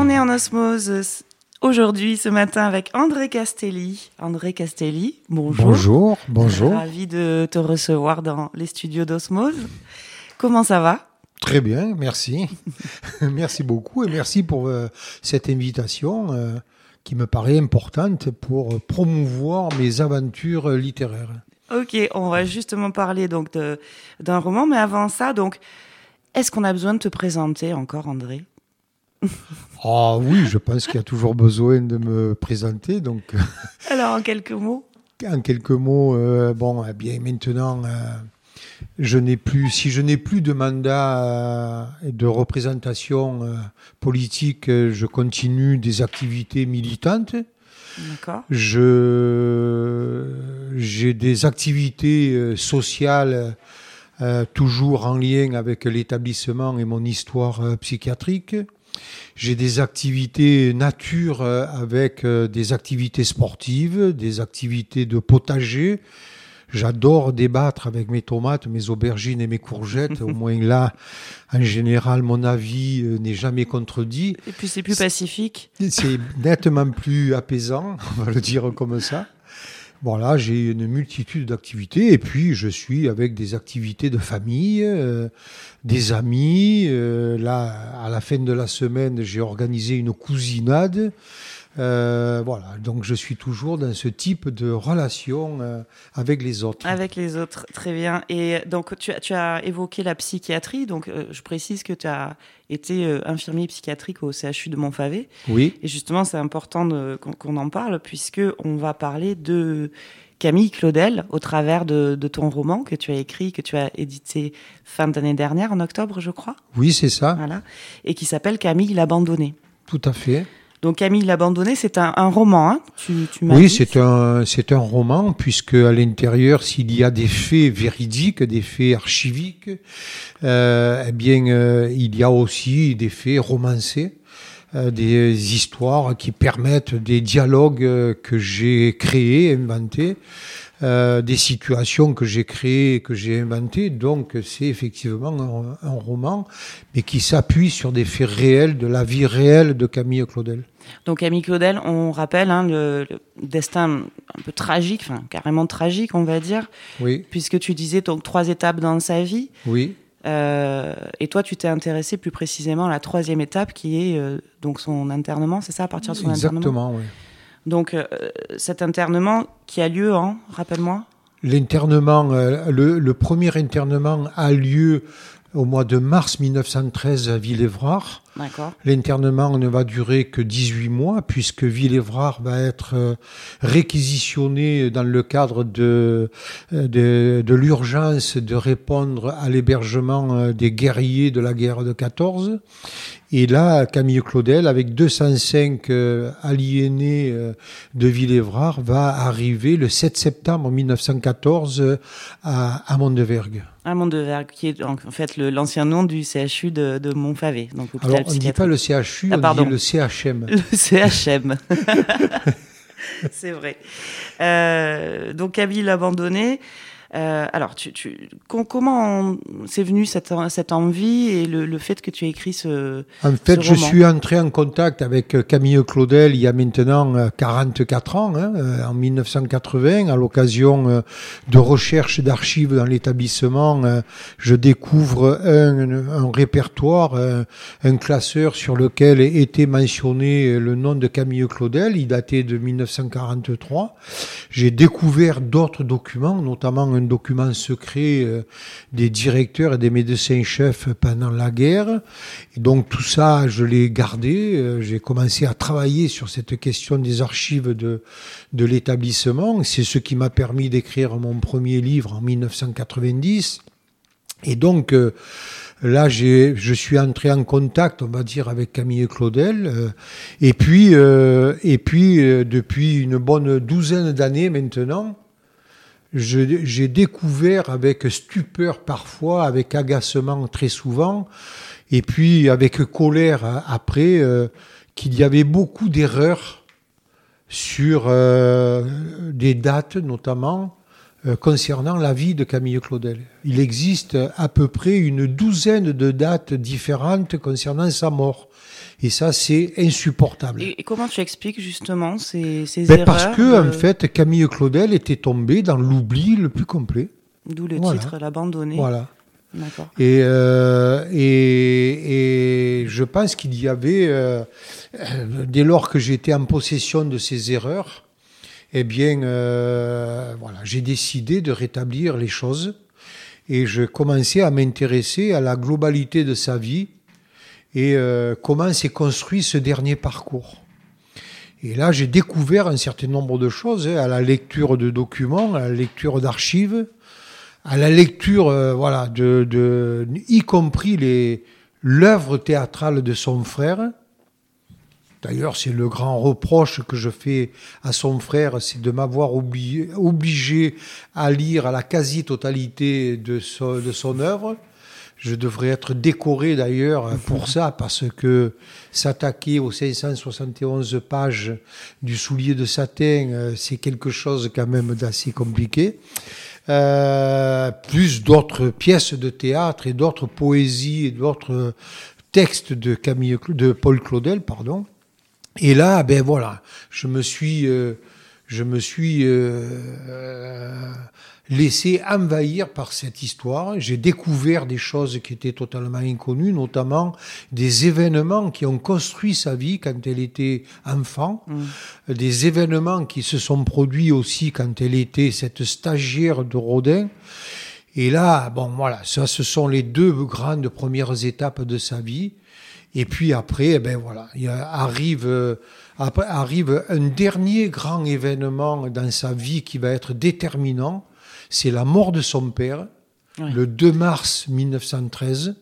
On est en osmose aujourd'hui, ce matin, avec André Castelli. André Castelli, bonjour. Bonjour. Ravi de te recevoir dans les studios d'Osmose. Comment ça va ? Très bien, merci. Merci beaucoup et merci pour cette invitation qui me paraît importante pour promouvoir mes aventures littéraires. Ok, on va justement parler donc d'un roman, mais avant ça, donc, est-ce qu'on a besoin de te présenter encore, André ? Ah oui, je pense qu'il y a toujours besoin de me présenter. Donc, alors, en quelques mots ? En quelques mots, eh bien maintenant, si je n'ai plus de mandat et de représentation politique, je continue des activités militantes. D'accord. J'ai des activités sociales toujours en lien avec l'établissement et mon histoire psychiatrique. J'ai des activités nature avec des activités sportives, des activités de potager. J'adore débattre avec mes tomates, mes aubergines et mes courgettes. Au moins là, en général, mon avis n'est jamais contredit. Et puis c'est plus pacifique. C'est nettement plus apaisant, on va le dire comme ça. Voilà, j'ai une multitude d'activités et puis je suis avec des activités de famille, des amis. Là, à la fin de la semaine, j'ai organisé une cousinade. Voilà, donc je suis toujours dans ce type de relation avec les autres. Avec les autres, très bien. Et donc tu as évoqué la psychiatrie, donc je précise que tu as été infirmier psychiatrique au CHU de Montfavet. Oui. Et justement, c'est important qu'on en parle, puisqu'on va parler de Camille Claudel au travers de ton roman que tu as écrit, que tu as édité fin d'année dernière, en octobre, je crois. Oui, c'est ça. Voilà. Et qui s'appelle Camille l'abandonnée. Tout à fait. Donc Camille l'abandonnée, c'est un roman, hein, tu m'as Oui, dit. c'est un roman, puisque à l'intérieur, s'il y a des faits véridiques, des faits archiviques, il y a aussi des faits romancés, des histoires qui permettent des dialogues que j'ai créés, inventés, des situations que j'ai créées, que j'ai inventées. Donc c'est effectivement un roman, mais qui s'appuie sur des faits réels, de la vie réelle de Camille Claudel. Donc Camille Claudel, on rappelle le destin un peu tragique, enfin carrément tragique, on va dire. Oui. Puisque tu disais donc 3 étapes dans sa vie. Oui. Et toi, tu t'es intéressé plus précisément à la 3e étape, qui est donc son internement, c'est ça, à partir de son internement ? Exactement, oui. Donc cet internement qui a lieu en, rappelle-moi ? L'internement, le premier internement a lieu au mois de mars 1913 à Villévrard. D'accord. L'internement ne va durer que 18 mois puisque Villévrard va être réquisitionné dans le cadre de l'urgence de répondre à l'hébergement des guerriers de la guerre de 14. Et là, Camille Claudel, avec 205 aliénés de Villévrard, va arriver le 7 septembre 1914 à Mondevergue. À Mondevergue, qui est en fait l'ancien nom du CHU de Montfavet. Donc, alors, on ne dit pas le CHU, on dit le CHM. Le CHM. C'est vrai. Donc, Camille l'abandonnée. Alors, comment c'est venu cette envie et le fait que tu aies écrit ce roman ? Je suis entré en contact avec Camille Claudel il y a maintenant 44 ans, en 1980, à l'occasion de recherches d'archives dans l'établissement. Je découvre un répertoire, un classeur sur lequel était mentionné le nom de Camille Claudel. Il datait de 1943. J'ai découvert d'autres documents, notamment un document secret des directeurs et des médecins-chefs pendant la guerre. Et donc tout ça, je l'ai gardé. J'ai commencé à travailler sur cette question des archives de l'établissement. C'est ce qui m'a permis d'écrire mon premier livre en 1990. Et donc là, je suis entré en contact, on va dire, avec Camille Claudel. Et puis, depuis une bonne douzaine d'années maintenant, j'ai découvert avec stupeur parfois, avec agacement très souvent, et puis avec colère après, qu'il y avait beaucoup d'erreurs sur des dates notamment, concernant la vie de Camille Claudel. Il existe à peu près une douzaine de dates différentes concernant sa mort. Et ça, c'est insupportable. Et comment tu expliques justement ces erreurs Parce que, en fait, Camille Claudel était tombée dans l'oubli le plus complet. D'où le titre, l'abandonné. Voilà. D'accord. Et je pense qu'il y avait, dès lors que j'étais en possession de ces erreurs, eh bien, voilà, j'ai décidé de rétablir les choses et je commençais à m'intéresser à la globalité de sa vie et comment s'est construit ce dernier parcours. Et là, j'ai découvert un certain nombre de choses à la lecture de documents, à la lecture d'archives, à la lecture, voilà, y compris l'œuvre théâtrale de son frère. D'ailleurs, c'est le grand reproche que je fais à son frère, c'est de m'avoir obligé à lire à la quasi-totalité de son œuvre. Je devrais être décoré d'ailleurs pour ça, parce que s'attaquer aux 571 pages du Soulier de satin, c'est quelque chose quand même d'assez compliqué. Plus d'autres pièces de théâtre et d'autres poésies et d'autres textes de Paul Claudel, pardon. Et là, ben voilà, je me suis laissé envahir par cette histoire. J'ai découvert des choses qui étaient totalement inconnues, notamment des événements qui ont construit sa vie quand elle était enfant, des événements qui se sont produits aussi quand elle était cette stagiaire de Rodin. Et là, bon, voilà, ça, ce sont les deux grandes premières étapes de sa vie. Et puis après, ben voilà, arrive un dernier grand événement dans sa vie qui va être déterminant. C'est la mort de son père, le 2 mars 1913.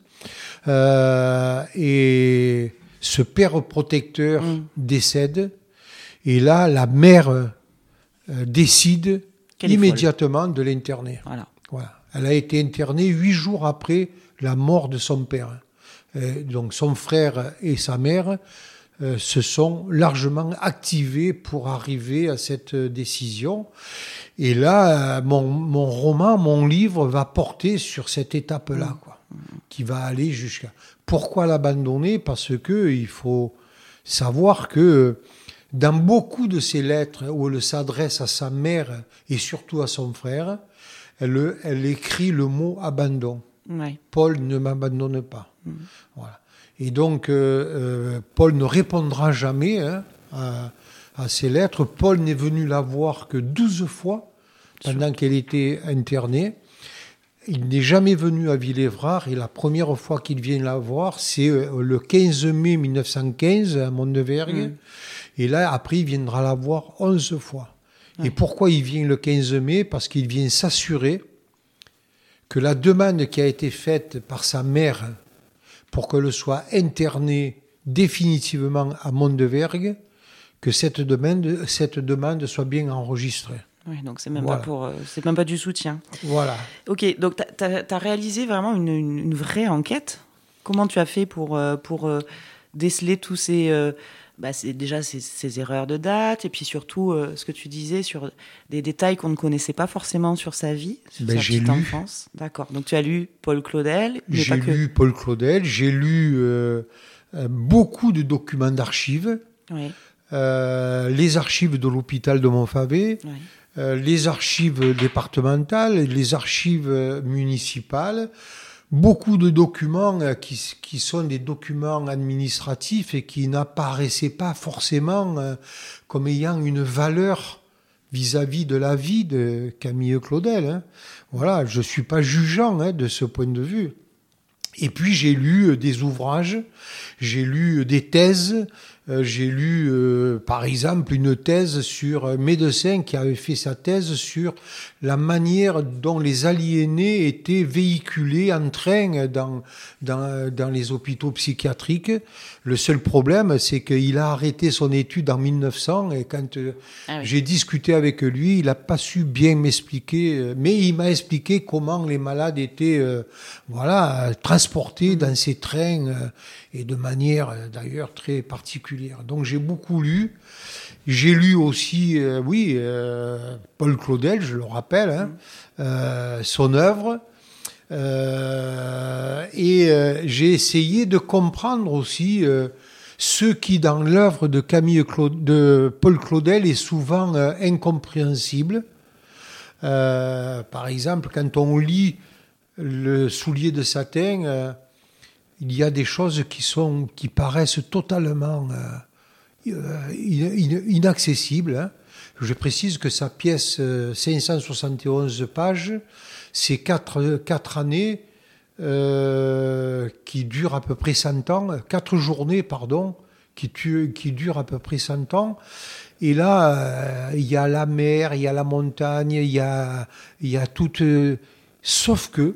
Et ce père protecteur décède. Et là, la mère décide immédiatement de l'interner. Voilà. Elle a été internée 8 jours après la mort de son père. Donc son frère et sa mère se sont largement activés pour arriver à cette décision. Et là, mon roman, mon livre va porter sur cette étape-là, quoi, qui va aller jusqu'à... Pourquoi l'abandonner ? Parce que il faut savoir que dans beaucoup de ces lettres où elle s'adresse à sa mère et surtout à son frère, elle écrit le mot « abandon ». Ouais. Paul ne m'abandonne pas. Voilà. Et donc, Paul ne répondra jamais à ces lettres. Paul n'est venu la voir que 12 fois pendant qu'elle était internée. Il n'est jamais venu à Villévrard et la première fois qu'il vient la voir, c'est le 15 mai 1915 à Mondevergue. Et là, après, il viendra la voir 11 fois. Ouais. Et pourquoi il vient le 15 mai ? Parce qu'il vient s'assurer que la demande qui a été faite par sa mère pour qu'elle soit internée définitivement à Mondevergue, que cette demande soit bien enregistrée. Oui, donc c'est même pas du soutien. Voilà. Ok, donc t'as réalisé vraiment une vraie enquête. Comment tu as fait pour déceler tous ces ces erreurs de date, et puis surtout ce que tu disais sur des détails qu'on ne connaissait pas forcément sur sa vie, sur sa petite enfance. D'accord. Donc tu as lu Paul Claudel. J'ai lu Paul Claudel. J'ai lu beaucoup de documents d'archives. Oui. Les archives de l'hôpital de Montfavet. Oui. Les archives départementales, les archives municipales, beaucoup de documents qui sont des documents administratifs et qui n'apparaissaient pas forcément comme ayant une valeur vis-à-vis de la vie de Camille Claudel. Voilà, je suis pas jugeant de ce point de vue. Et puis j'ai lu des ouvrages, j'ai lu des thèses, j'ai lu par exemple une thèse sur un médecin qui avait fait sa thèse sur la manière dont les aliénés étaient véhiculés en train dans les hôpitaux psychiatriques. Le seul problème, c'est qu'il a arrêté son étude en 1900 et quand j'ai discuté avec lui, il n'a pas su bien m'expliquer, mais il m'a expliqué comment les malades étaient transportés dans ces trains et de manière d'ailleurs très particulière. Donc j'ai beaucoup lu. J'ai lu aussi, Paul Claudel, je le rappelle, son œuvre. Et j'ai essayé de comprendre aussi ce qui, dans l'œuvre de Paul Claudel, est souvent incompréhensible. Par exemple, quand on lit le soulier de satin, il y a des choses qui paraissent totalement inaccessibles. Hein. Je précise que sa pièce, 571 pages, c'est 4 années qui durent à peu près 100 ans, 4 journées, pardon, qui durent à peu près 100 ans. Et là, il y a la mer, il y a la montagne, il y a tout... sauf que,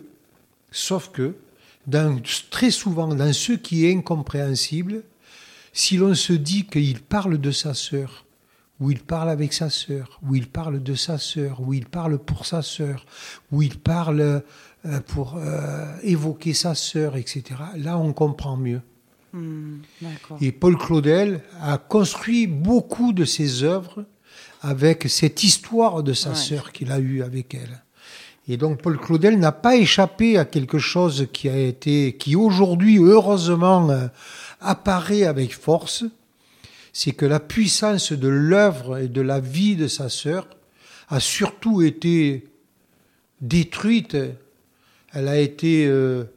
très souvent, dans ce qui est incompréhensible, si l'on se dit qu'il parle de sa sœur, ou il parle avec sa sœur, ou il parle de sa sœur, ou il parle pour sa sœur, ou il parle pour évoquer sa sœur, etc., là, on comprend mieux. D'accord. Et Paul Claudel a construit beaucoup de ses œuvres avec cette histoire de sa sœur qu'il a eue avec elle. Et donc Paul Claudel n'a pas échappé à quelque chose qui aujourd'hui, heureusement, apparaît avec force. C'est que la puissance de l'œuvre et de la vie de sa sœur a surtout été détruite. Elle a été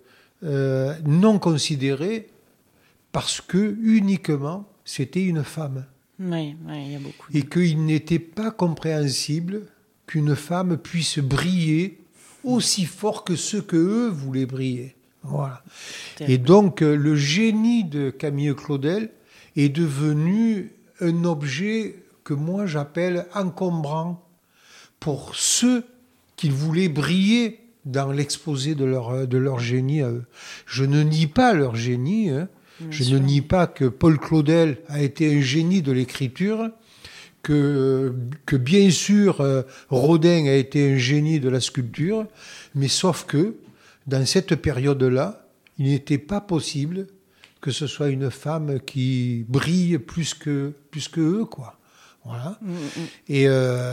non considérée parce que uniquement c'était une femme. Oui, il y a beaucoup. Et qu'il n'était pas compréhensible qu'une femme puisse briller aussi fort que ceux que eux voulaient briller. Voilà. Et donc le génie de Camille Claudel est devenu un objet que moi j'appelle encombrant pour ceux qui voulaient briller dans l'exposé de leur génie à eux. Je ne nie pas leur génie, hein. Je ne nie pas que Paul Claudel a été un génie de l'écriture, que bien sûr Rodin a été un génie de la sculpture, mais sauf que dans cette période-là, il n'était pas possible que ce soit une femme qui brille plus que eux, quoi. Voilà. Et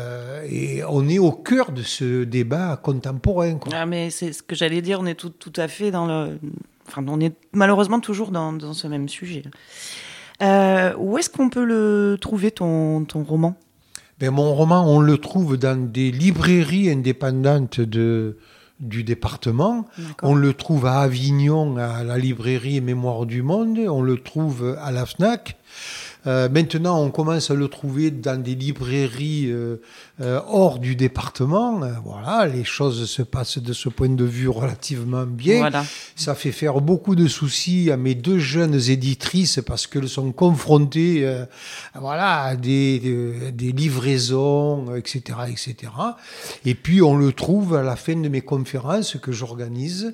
on est au cœur de ce débat contemporain, quoi. Ah, mais c'est ce que j'allais dire, on est tout à fait dans le... Enfin, on est malheureusement toujours dans ce même sujet. Où est-ce qu'on peut le trouver, ton roman ? Ben, mon roman, on le trouve dans des librairies indépendantes du département. D'accord. On le trouve à Avignon, à la librairie Mémoire du Monde. On le trouve à la FNAC. Maintenant, on commence à le trouver dans des librairies hors du département. Voilà, les choses se passent de ce point de vue relativement bien. Voilà. Ça fait faire beaucoup de soucis à mes 2 jeunes éditrices parce qu'elles sont confrontées à des livraisons, etc., etc. Et puis, on le trouve à la fin de mes conférences que j'organise.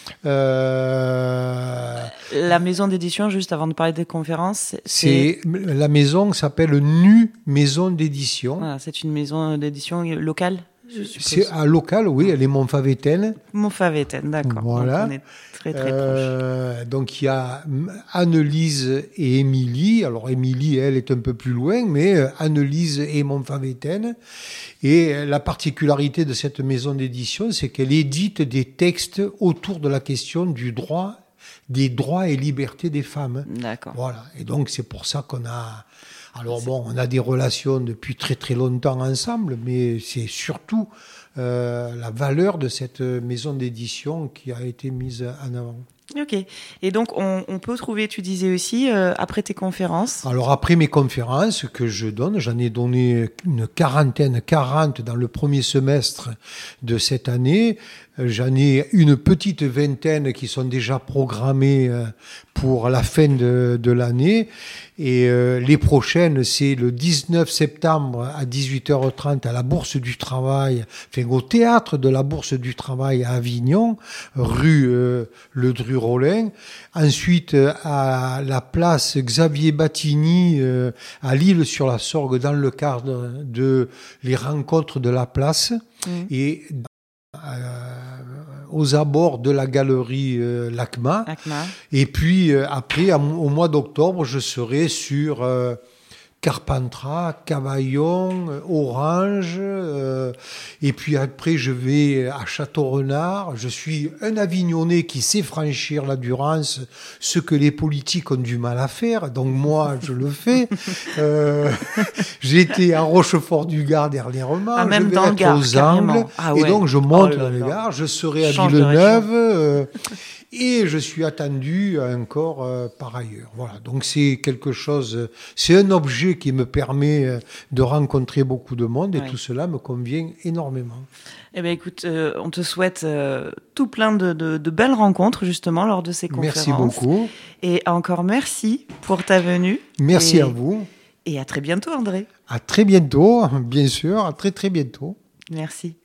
La maison d'édition, juste avant de parler des conférences, la maison s'appelle NU Maison d'édition. Ah, c'est une maison d'édition locale, je suppose. C'est locale, oui, elle est Montfavettaine. Montfavettaine, d'accord. Voilà. Donc on est très très proche. Donc il y a Anne-Lise et Émilie. Alors Émilie, elle est un peu plus loin, mais Anne-Lise est Montfavettaine. Et la particularité de cette maison d'édition, c'est qu'elle édite des textes autour de la question des droits et libertés des femmes. D'accord. Voilà. Et donc c'est pour ça qu'on a... Alors bon, on a des relations depuis très très longtemps ensemble, mais c'est surtout la valeur de cette maison d'édition qui a été mise en avant. Ok. Et donc, on peut trouver, tu disais aussi, après tes conférences. Alors, après mes conférences que je donne, j'en ai donné une 40 dans le premier semestre de cette année. J'en ai une petite vingtaine qui sont déjà programmées pour la fin de l'année. Et les prochaines, c'est le 19 septembre à 18h30 à la Bourse du Travail, enfin au théâtre de la Bourse du Travail à Avignon, rue Ledru-Rollin. Ensuite, à la place Xavier Battini à L'Isle-sur-la-Sorgue dans le cadre de les rencontres de la place. Et aux abords de la galerie LACMA. Et puis après, au mois d'octobre, je serai sur Carpentras, Cavaillon, Orange, et puis après je vais à Château-Renard. Je suis un Avignonnais qui sait franchir la Durance, ce que les politiques ont du mal à faire, donc moi je le fais. J'étais à Rochefort-du-Gard dernièrement, même je vais dans le être Gard, aux Angles, et donc je monte dans le Gard, je serai à Villeneuve, et je suis attendu encore par ailleurs. Voilà, donc c'est quelque chose, c'est un objet qui me permet de rencontrer beaucoup de monde, et tout cela me convient énormément. Eh bien, écoute, on te souhaite tout plein de belles rencontres, justement, lors de ces conférences. Merci beaucoup. Et encore merci pour ta venue. Merci à vous. Et à très bientôt, André. À très bientôt, bien sûr, à très très bientôt. Merci.